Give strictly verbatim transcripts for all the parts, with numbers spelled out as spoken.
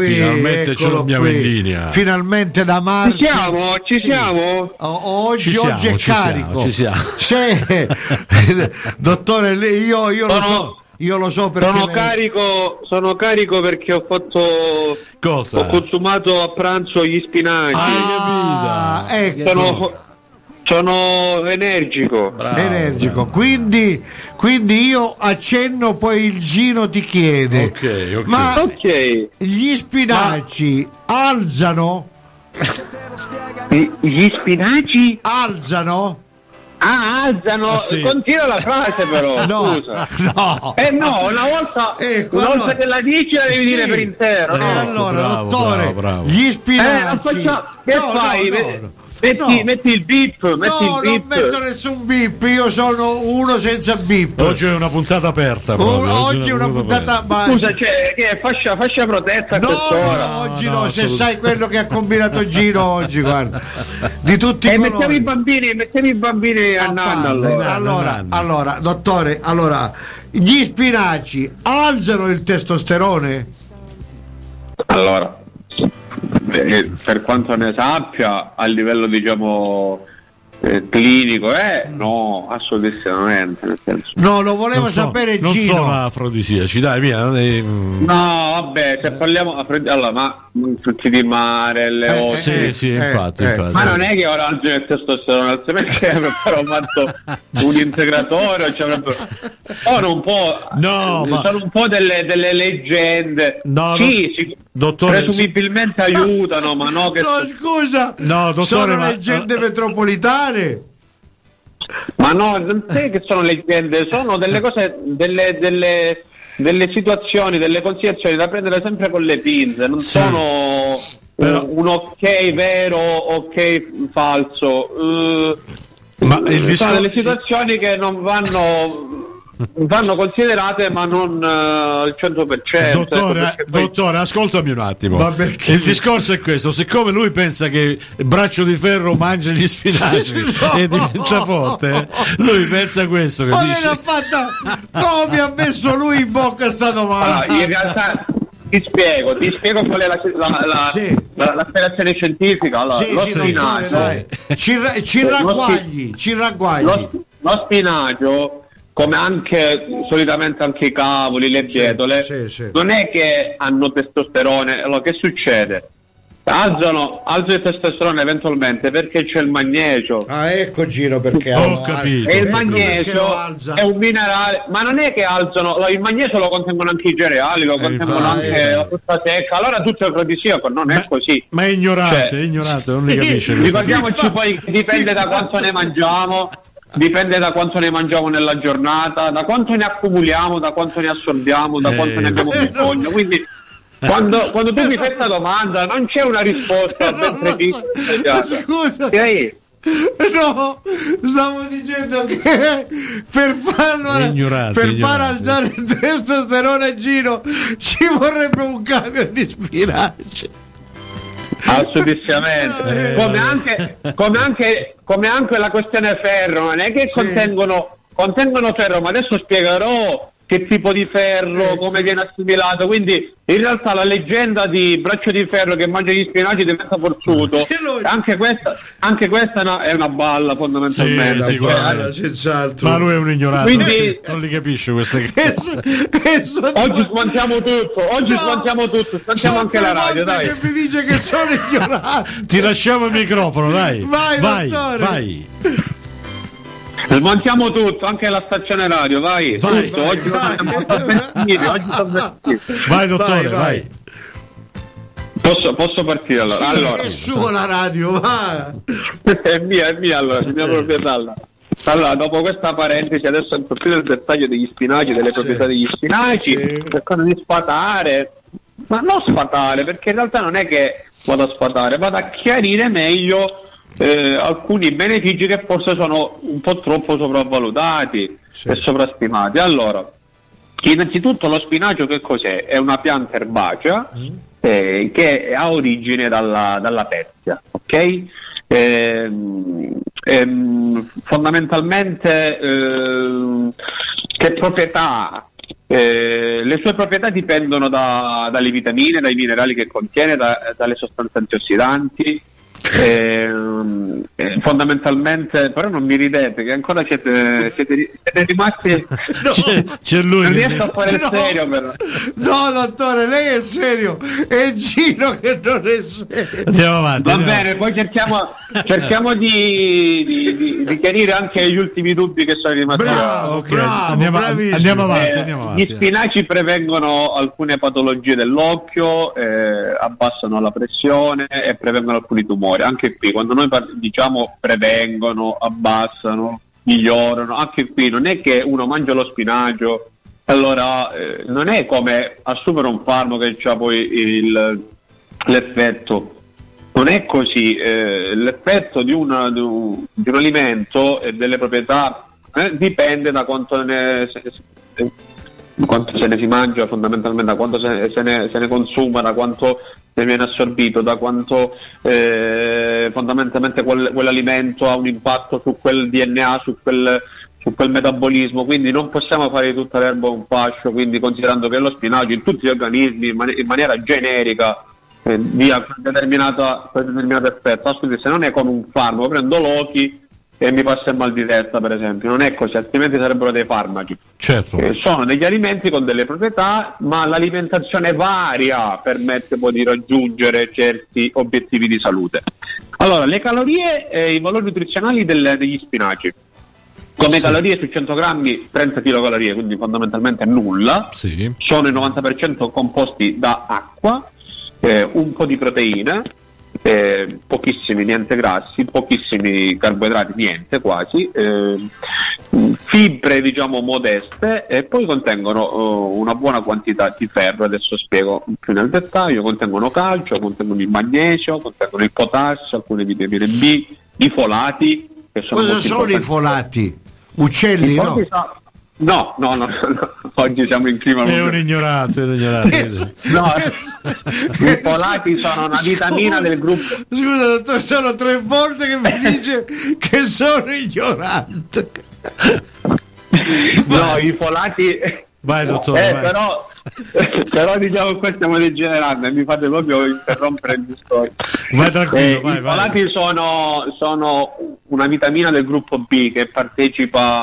qui, finalmente ce l'abbiamo in linea. Finalmente da Marti. Ci siamo, ci sì. siamo. O- oggi, ci siamo, oggi è ci carico. Siamo, ci siamo. C'è, dottore, io, io lo so. Io lo so perché sono lei... carico, sono carico perché ho fatto cosa? Ho consumato a pranzo gli spinaci. Ah, ecco. Sono, sono energico. Bravo, energico. Bravo. Quindi, quindi io accenno, poi il Gino ti chiede. Okay, okay. Ma okay. gli spinaci Ma... alzano? Gli spinaci alzano? Ah, alzano, ah, sì. Continua la frase però, no, scusa. No. Eh no, una volta, eh, una volta allora, che la dici la devi sì. dire per intero. Eh, no? allora, bravo, dottore, bravo, bravo. gli spinaci. Eh, faccia... Che no, fai? No, no, no. Metti, no. metti il beep, metti no, il beep. non metto nessun beep, io sono uno senza beep. Oggi è una puntata aperta. Oggi, oggi è una puntata base. Scusa, cioè, che è fascia, fascia protetta no, a quest'ora? No, oggi no, no, no se sai quello che ha combinato Gino oggi, guarda. Di tutti i E colori. mettiamo i bambini, mettiamo i bambini a, a nanna allora. Allora, nanna. allora, dottore, allora, gli spinaci alzano il testosterone? Allora, per quanto ne sappia, a livello diciamo eh, clinico, eh, no, assolutamente. Nel senso. No, lo volevo non so, sapere non Gino. Non sono afrodisiaci, dai, via. Dai. No, vabbè, se parliamo allora, ma frutti di mare, le eh, ore. Sì, eh, sì, eh, infatti, eh, infatti. Ma non è che ora oggi il testosterone, perché però ho fatto un integratore, cioè proprio... Ora un po', no, sono ma... un po' delle, delle leggende. No, sì, no, sì, dottore, presumibilmente sì. aiutano, ma no che... No, scusa, no, dottore, sono ma... leggende metropolitane. Ma no, non sai che sono leggende, sono delle cose, delle, delle, delle situazioni, delle considerazioni da prendere sempre con le pinze, non sì. sono Però... un, un ok vero, ok falso. Uh, ma il discor- sono delle situazioni che non vanno... vanno considerate ma non uh, al cento per cento. Dottore, ecco, poi... dottore, ascoltami un attimo. Il discorso è questo: siccome lui pensa che Braccio di Ferro mangia gli spinaci no, e diventa forte, lui pensa questo. Che ma dice... me l'ha fatta come ha messo lui in bocca sta domanda. Allora, in realtà ti spiego, ti spiego qual è la, la, la, sì. la, la spiegazione scientifica. Allora, sì, lo sì, spinacio, ci, ci ragguagli, ci ragguagli. Lo, lo spinacio, come anche solitamente anche i cavoli, le bietole, sì, sì, sì. non è che hanno testosterone. Allora che succede? Alzano, alzano il testosterone eventualmente perché c'è il magnesio. Ah, ecco Gino perché ho allora, capito. E il ecco magnesio è un minerale, ma non è che alzano, il magnesio lo contengono anche i cereali, lo contengono eh, anche eh. la frutta secca, allora tutto è afrodisiaco, non ma, è così. Ma è ignorante, cioè, è ignorante, non li capisce. Ricordiamoci poi che dipende da quanto ne mangiamo. Dipende da quanto ne mangiamo nella giornata, da quanto ne accumuliamo, da quanto ne assorbiamo, da quanto eh, ne abbiamo bisogno. No. Quindi quando, quando tu mi fai questa domanda non c'è una risposta ben precisa. Scusa. Okay. No, stavo dicendo che per farlo per far alzare il testosterone a Gino ci vorrebbe un cambio di spinaci. Assolutamente, come anche, come anche come anche la questione ferro, non è che sì. contengono contengono ferro, ma adesso spiegherò che tipo di ferro, come viene assimilato. Quindi in realtà la leggenda di Braccio di Ferro che mangia gli spinaci diventa forzuto. Anche questa, anche questa no, è una balla fondamentalmente. Sì, guarda, senz'altro. Ma lui è un ignorante. Quindi, non li capisce queste cose. Oggi smontiamo tutto, oggi no, smontiamo tutto, smontiamo anche la radio, dai. Che mi dice che sono ignorante. Ti lasciamo il microfono, dai. Vai, vai, dottore. vai. Smontiamo tutto, anche la stazione radio, vai. vai, tutto. vai oggi vai, siamo sovvertiti, oggi siamo sovvertiti. Vai dottore, vai. vai. Posso, posso partire allora? Sì, allora. È sua la radio, va. È mia, è mia allora, è mia proprietà. Allora, dopo questa parentesi, adesso entro più nel dettaglio degli spinaci, delle sì. proprietà degli spinaci, sì. cercando di sfatare, ma non sfatare, perché in realtà non è che vado a sfatare, vado a chiarire meglio Eh, alcuni benefici che forse sono un po' troppo sopravvalutati sì. e sovrastimati. Allora, innanzitutto lo spinacio che cos'è? È una pianta erbacea mm. eh, che ha origine dalla, dalla Persia, ok? Eh, ehm, fondamentalmente eh, che proprietà Eh, le sue proprietà dipendono da, dalle vitamine, dai minerali che contiene, da, dalle sostanze antiossidanti. Eh, eh, fondamentalmente, però non mi ridete che ancora siete, siete, siete rimasti. No, c'è, c'è lui. Non riesco a fare no, serio, però. No, dottore, lei è serio, è Gino che non è serio. Andiamo avanti. Va andiamo. bene, poi cerchiamo, cerchiamo di, di, di, di chiarire anche gli ultimi dubbi che sono rimasti. Bravo, Ok, bravo, andiamo, bravissimo. andiamo avanti, Eh, andiamo avanti. Gli spinaci prevengono alcune patologie dell'occhio, eh, abbassano la pressione e prevengono alcuni tumori. Anche qui, quando noi par- diciamo prevengono, abbassano, migliorano, anche qui non è che uno mangia lo spinacio, allora eh, non è come assumere un farmaco che ha poi il, l'effetto. Non è così, eh, l'effetto di, una, di, un, di un alimento e delle proprietà eh, dipende da quanto ne, se, se, quanto se ne si mangia, fondamentalmente da quanto se, se, ne, se ne consuma, da quanto ne viene assorbito, da quanto eh, fondamentalmente quel, quell'alimento ha un impatto su quel D N A, su quel, su quel metabolismo. Quindi non possiamo fare di tutta l'erba un fascio, quindi considerando che lo spinacio in tutti gli organismi in, man- in maniera generica eh, dia determinata, determinato effetto. Ascolti, se non è come un farmaco, prendo l'Oki e mi passa il mal di testa, per esempio, non è così, altrimenti sarebbero dei farmaci. Certo. Eh, sono degli alimenti con delle proprietà, ma l'alimentazione varia permette poi di raggiungere certi obiettivi di salute. Allora, le calorie e i valori nutrizionali del, degli spinaci. Come sì. Calorie su cento grammi, trenta chilocalorie, quindi fondamentalmente nulla. Sì. Sono il novanta per cento composti da acqua, eh, un po' di proteine, Eh, pochissimi, niente grassi, pochissimi carboidrati, niente quasi, eh, fibre diciamo modeste, e poi contengono uh, una buona quantità di ferro. Adesso spiego più nel dettaglio. Contengono calcio, contengono il magnesio, contengono il potassio, alcune vitamine B, i folati che sono cosa sono importanti. I folati? Uccelli, no? Sono... No, no, no, no, oggi siamo in clima. È un ignorante, un ignorante. No, i folati sono una vitamina del gruppo. Scusa, dottore, sono tre volte che mi dice che sono ignorante. No, i folati. Vai, dottore. Eh, vai. Però, però diciamo qua stiamo degenerando e mi fate proprio interrompere il discorso. Vai tranquillo, eh, vai, I vai. folati sono, sono una vitamina del gruppo B che partecipa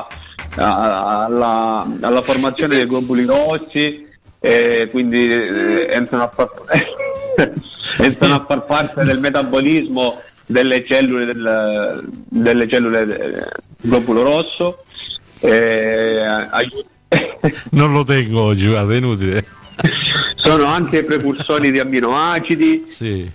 alla, alla formazione dei globuli rossi, e quindi eh, entrano, a far, entrano a far parte del metabolismo delle cellule del, delle cellule del globulo rosso. Eh, aiut- non lo tengo oggi, guarda, è inutile. Sono anche precursori di amminoacidi, sì.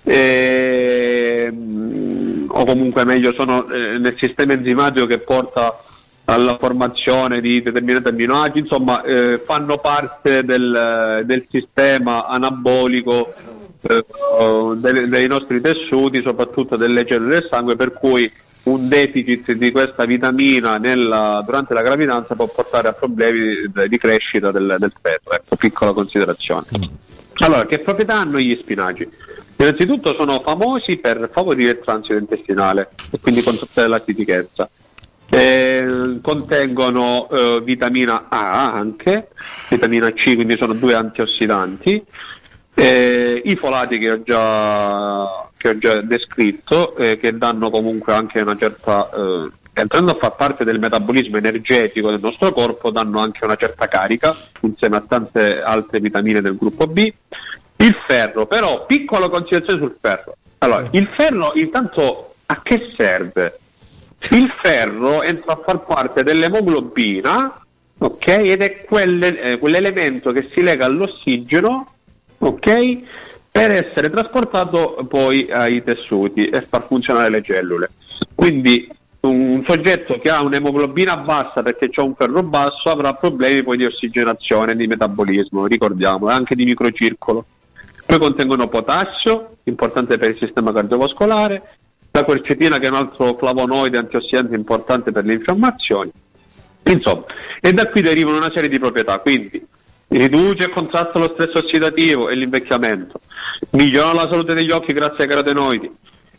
eh, o comunque meglio sono eh, nel sistema enzimatico che porta alla formazione di determinati amminoacidi, insomma eh, fanno parte del, del sistema anabolico eh, dei, dei nostri tessuti, soprattutto delle cellule del sangue, per cui un deficit di questa vitamina nella, durante la gravidanza può portare a problemi di crescita del, del feto. Ecco, piccola considerazione. Mm. Allora, che proprietà hanno gli spinaci? Innanzitutto sono famosi per favorire il transito intestinale e quindi con tutta la latichezza. Eh, contengono eh, vitamina A anche, vitamina C, quindi sono due antiossidanti, eh, i folati che ho già, che ho già descritto, eh, che danno comunque anche una certa, eh, entrando a far parte del metabolismo energetico del nostro corpo, danno anche una certa carica insieme a tante altre vitamine del gruppo B. Il ferro, però, piccola considerazione sul ferro. Allora, il ferro intanto a che serve? Il ferro entra a far parte dell'emoglobina, ok? Ed è quelle, eh, quell'elemento che si lega all'ossigeno, ok? Per essere trasportato poi ai tessuti e far funzionare le cellule. Quindi un soggetto che ha un'emoglobina bassa perché c'è un ferro basso avrà problemi poi di ossigenazione, di metabolismo, ricordiamo, e anche di microcircolo. Poi contengono potassio, importante per il sistema cardiovascolare, la quercetina che è un altro flavonoide antiossidante importante per le infiammazioni, insomma, e da qui derivano una serie di proprietà. Quindi riduce e contrasta lo stress ossidativo e l'invecchiamento, migliora la salute degli occhi grazie ai carotenoidi,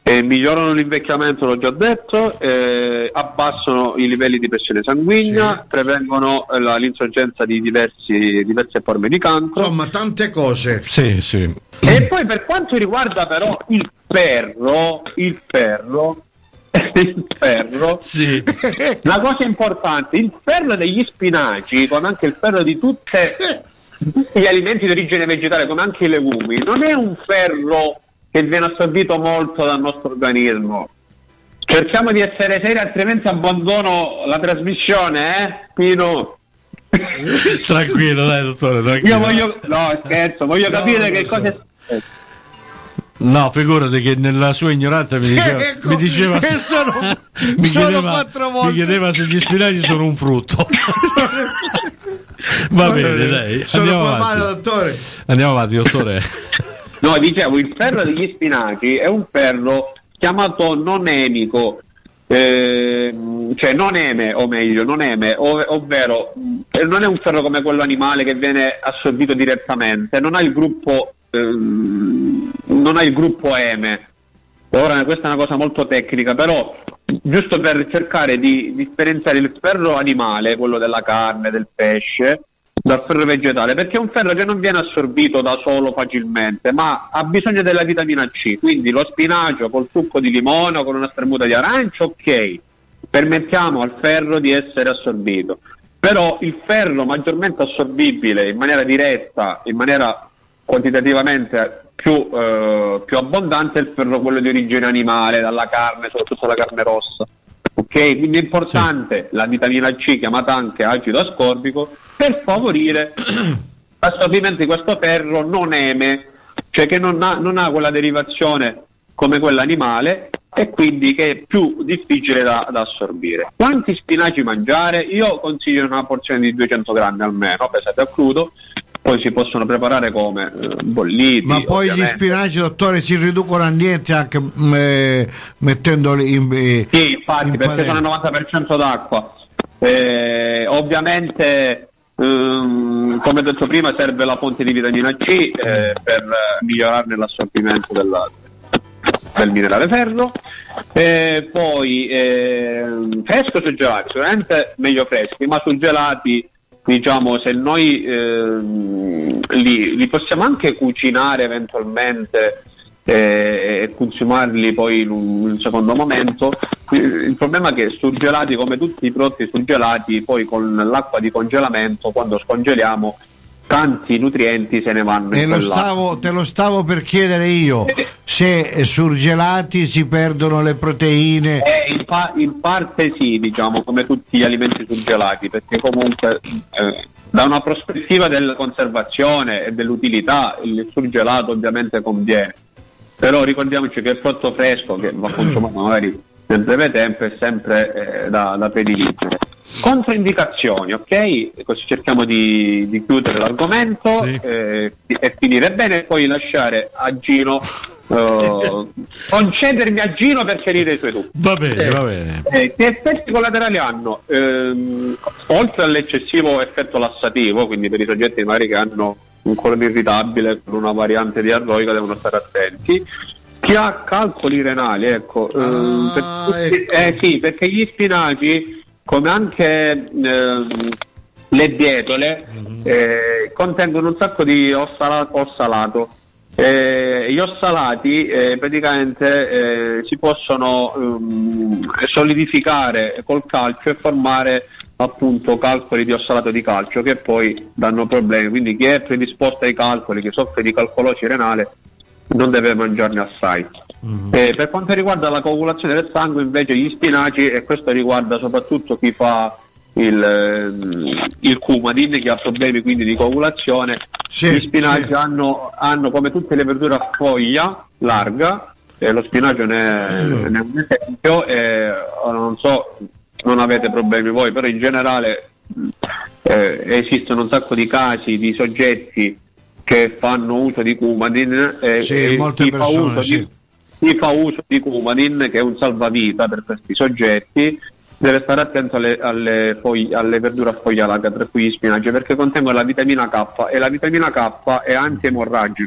Eh, migliorano l'invecchiamento, l'ho già detto, eh, abbassano i livelli di pressione sanguigna, sì. prevengono eh, la, l'insorgenza di diversi, diverse forme di cancro. Insomma, tante cose. Sì, sì. E poi per quanto riguarda però il ferro, il ferro, il ferro, sì. la cosa importante, il ferro degli spinaci, come anche il ferro di tutte, tutti gli alimenti di origine vegetale, come anche i legumi, non è un ferro che viene assorbito molto dal nostro organismo. Cerchiamo di essere seri, altrimenti abbandono la trasmissione, eh, Pino? Tranquillo, dai, dottore, tranquillo. Io voglio, no, scherzo, voglio no, capire che so. cosa è. No, figurati che nella sua ignoranza mi diceva, ecco, mi diceva se, sono, mi, sono chiedeva, quattro volte. mi chiedeva se gli spinaci sono un frutto. Va bene, dai. Sono andiamo formale, avanti. dottore. Andiamo avanti, dottore. No, dicevo, il ferro degli spinaci è un ferro chiamato non emico, eh, cioè non eme, o meglio, non eme, ov- ovvero eh, non è un ferro come quello animale che viene assorbito direttamente, non ha il gruppo, ehm, non ha il gruppo eme. Ora questa è una cosa molto tecnica, però giusto per cercare di differenziare il ferro animale, quello della carne, del pesce, dal ferro vegetale, perché è un ferro che non viene assorbito da solo facilmente, ma ha bisogno della vitamina C, quindi lo spinacio col succo di limone o con una spremuta di arancia, ok, permettiamo al ferro di essere assorbito, però il ferro maggiormente assorbibile in maniera diretta, in maniera quantitativamente più, eh, più abbondante, è il ferro quello di origine animale, dalla carne, soprattutto la carne rossa. Ok, quindi è importante sì. la vitamina C, chiamata anche acido ascorbico, per favorire l'assorbimento di questo ferro non eme, cioè che non ha, non ha quella derivazione come quella animale e quindi che è più difficile da, da assorbire. Quanti spinaci mangiare? Io consiglio una porzione di duecento grammi almeno, pesate a crudo. Poi si possono preparare come eh, bolliti. Ma poi ovviamente. Gli spinaci, dottore, si riducono a niente anche eh, mettendoli in eh, sì, infatti, in perché sono al novanta per cento d'acqua. Eh, ovviamente, ehm, come detto prima, serve la fonte di vitamina C eh, per migliorarne l'assorbimento della, del minerale ferro. Eh, poi eh, fresco sui gelati, sicuramente meglio freschi, ma sui gelati, diciamo, se noi eh, li, li possiamo anche cucinare eventualmente eh, e consumarli poi in un, in un secondo momento, il problema è che surgelati, come tutti i prodotti surgelati, poi con l'acqua di congelamento, quando scongeliamo, tanti nutrienti se ne vanno. E lo stavo, te lo stavo per chiedere io, se surgelati si perdono le proteine. Eh, in, pa- in parte sì, diciamo, come tutti gli alimenti surgelati, perché comunque eh, da una prospettiva della conservazione e dell'utilità il surgelato ovviamente conviene, però ricordiamoci che il frutto fresco che va consumato magari nel breve tempo è sempre eh, da, da prediligere. Controindicazioni, ok? Così cerchiamo di, di chiudere l'argomento sì. eh, e finire bene, e poi lasciare a Gino uh, concedermi a Gino per chiarire i suoi dubbi. Va bene, eh, va bene. Eh, che effetti collaterali hanno? Ehm, oltre all'eccessivo effetto lassativo, quindi per i soggetti magari che hanno un colon irritabile con una variante diarroica devono stare attenti. Chi ha calcoli renali, ecco, ehm, ah, per, ecco. Eh, sì, perché gli spinaci, come anche eh, le bietole, mm-hmm. eh, contengono un sacco di ossalato, ossalato. Eh, gli ossalati eh, praticamente eh, si possono um, solidificare col calcio e formare appunto calcoli di ossalato di calcio che poi danno problemi, quindi chi è predisposto ai calcoli, che soffre di calcolosi renale, non deve mangiarne assai. Mm-hmm. Eh, per quanto riguarda la coagulazione del sangue, invece, gli spinaci, e questo riguarda soprattutto chi fa il, il Coumadin, che ha problemi quindi di coagulazione, sì, gli spinaci sì. hanno, hanno come tutte le verdure a foglia larga, e lo spinacio ne è, ne è un esempio, e non so, non avete problemi voi, però in generale eh, esistono un sacco di casi di soggetti che fanno uso di Coumadin e, sì, e molte chi, persone, fa uso sì. di, chi fa uso di Coumadin, che è un salvavita per questi soggetti, deve stare attento alle, alle, foglie, alle verdure a foglia larga, tra cui gli spinaci, perché contengono la vitamina K, e la vitamina K è antiemorragica,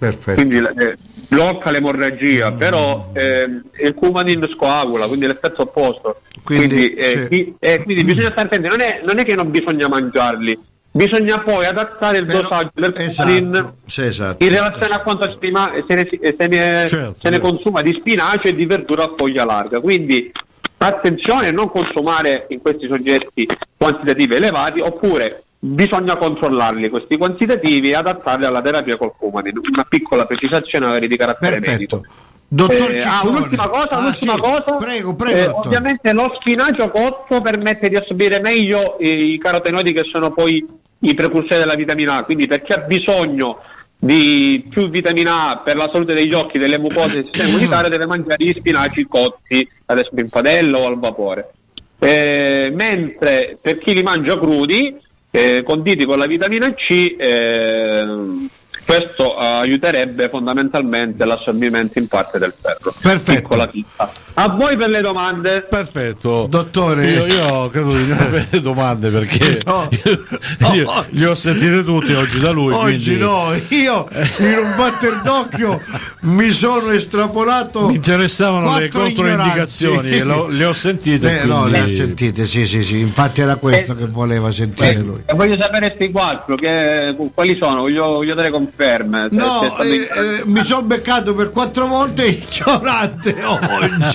Perfetto. Quindi eh, blocca l'emorragia, mm. però eh, il cumanin scoagula, quindi l'effetto opposto. Quindi, quindi, eh, sì. chi, eh, quindi bisogna stare attenti, non è, non è che non bisogna mangiarli, bisogna poi adattare il però, dosaggio del cumanin, esatto, sì, esatto, in relazione a quanto stima, se, ne, se, ne, certo, se ne consuma di spinacio e di verdura a foglia larga. Quindi attenzione a non consumare in questi soggetti quantitativi elevati, oppure bisogna controllarli questi quantitativi e adattarli alla terapia col cumanin. Una piccola precisazione magari di carattere perfetto. medico. Dottor eh, ah, un'ultima cosa, ah, un'ultima sì. cosa. Prego, prego, eh, ovviamente lo spinacio cotto permette di assorbire meglio i carotenoidi, che sono poi i precursori della vitamina A, quindi per chi ha bisogno di più vitamina A per la salute degli occhi, delle mucose del sistema immunitario, deve mangiare gli spinaci cotti, ad esempio in padella o al vapore. Eh, mentre per chi li mangia crudi, eh, conditi con la vitamina C, eh, questo aiuterebbe fondamentalmente l'assorbimento in parte del ferro. Perfetto. A voi per le domande. Perfetto, dottore. Io, io credo di non avere domande, perché no. io, io, oh, li ho sentite tutti oggi da lui. Oggi quindi... no, io in un batter d'occhio mi sono estrapolato. Mi interessavano le controindicazioni e lo, le ho sentite. Eh, quindi... No, le ha sentite, sì, sì, sì. Infatti era questo eh, che voleva sentire eh, lui. Voglio sapere questi quattro, che, quali sono? Voglio, voglio dare conferme. Se, no, se eh, eh, mi sono beccato per quattro volte ignorante oggi.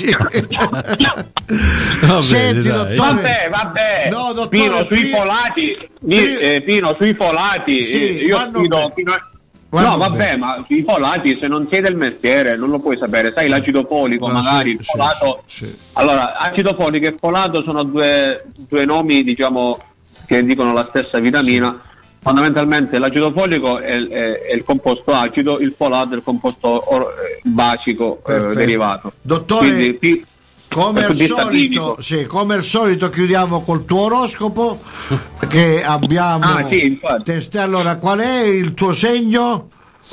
Vabbè, Senti, dottore, vabbè, vabbè. No, dottore, Pino, sui prima, folati, prima, eh, Pino, sui folati, sì, eh, io Pino, Pino, no, vabbè, bene. Ma sui folati, se non sei del mestiere, non lo puoi sapere. Sai, l'acido folico, no, magari sì, il folato. Sì, sì. Allora, acido folico e folato sono due, due nomi, diciamo, che dicono la stessa vitamina. Sì. Fondamentalmente l'acido folico è, è, è il composto acido, il folato è il composto or, eh, basico eh, derivato. Dottore, quindi, pi- come al, solito, sì, come al solito chiudiamo col tuo oroscopo che abbiamo ah, sì, test- allora, qual è il tuo segno?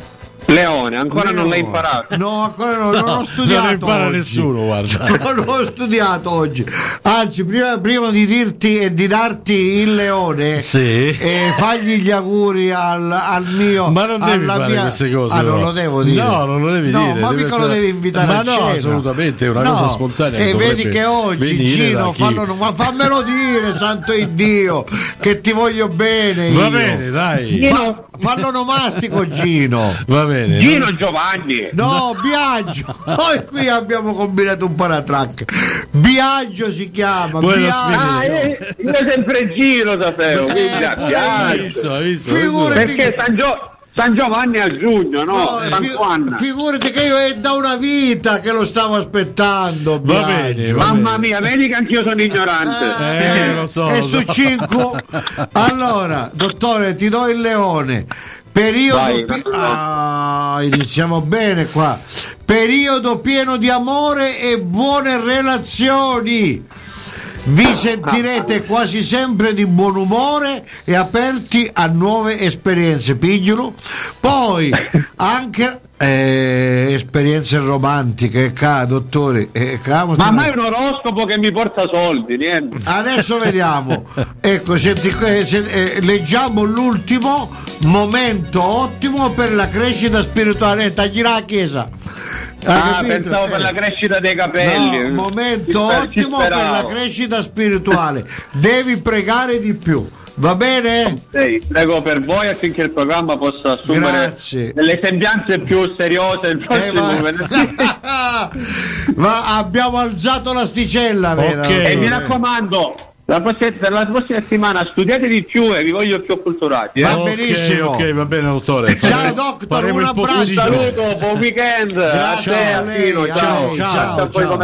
Leone, ancora Leone. Non l'hai imparato? No, ancora no, non ho studiato. Non impara oggi. nessuno, guarda. Non ho studiato oggi. Anzi, prima, prima di dirti e di darti il leone, sì. eh, fagli gli auguri al, al mio. Ma non devi fare mia... queste cose. Ah, non no. lo devo dire. No, non lo devi no, dire. Ma mica essere... lo devi invitare ma a no, cena. assolutamente, è una no. cosa spontanea. E vedi che oggi, Gino, fallo, ma fammelo dire, santo Iddio, che ti voglio bene. Va io. bene, dai. Fa, fallo nomastico, Gino. Va bene. Gino non... Giovanni. No, Biagio. Noi qui abbiamo combinato un paratrack. Biagio si chiama. Biagio. Ah, io, io sempre Gino sapevo. Eh, Biagio. Visto, visto, Figurati. Perché San, Gio- San Giovanni a giugno, no? no San fi- Juan. Figurati che io è da una vita che lo stavo aspettando. Va bene, va mamma bene. mia, vedi che anch'io sono ignorante. Eh, eh, lo so. E lo su so. cinque. Allora, dottore, ti do il leone. Periodo Vai, pi- ah, iniziamo bene qua. Periodo pieno di amore e buone relazioni. Vi sentirete quasi sempre di buon umore e aperti a nuove esperienze, pigliolo. Poi anche eh, esperienze romantiche, ca, dottore. Eh, ca, ma mai un oroscopo che mi porta soldi, niente. Adesso vediamo. Ecco, senti, eh, se, eh, leggiamo l'ultimo momento ottimo per la crescita spirituale. Tagli la chiesa. Ah, ah pensavo eh. per la crescita dei capelli. No, momento ci ottimo ci per la crescita spirituale. Devi pregare di più. Va bene? Sì, prego per voi affinché il programma possa assumere Grazie. delle sembianze più seriose il prossimo eh, venerdì. Ma abbiamo alzato l'asticella, okay. E mi raccomando, la prossima, per la prossima settimana studiate di più e vi voglio più acculturati. Va okay, benissimo. Ok, va bene, dottore. Ciao, doctor, un abbraccio. Un saluto, buon weekend. Grazie a te, a lei, ciao, ciao, ciao, ciao. ciao.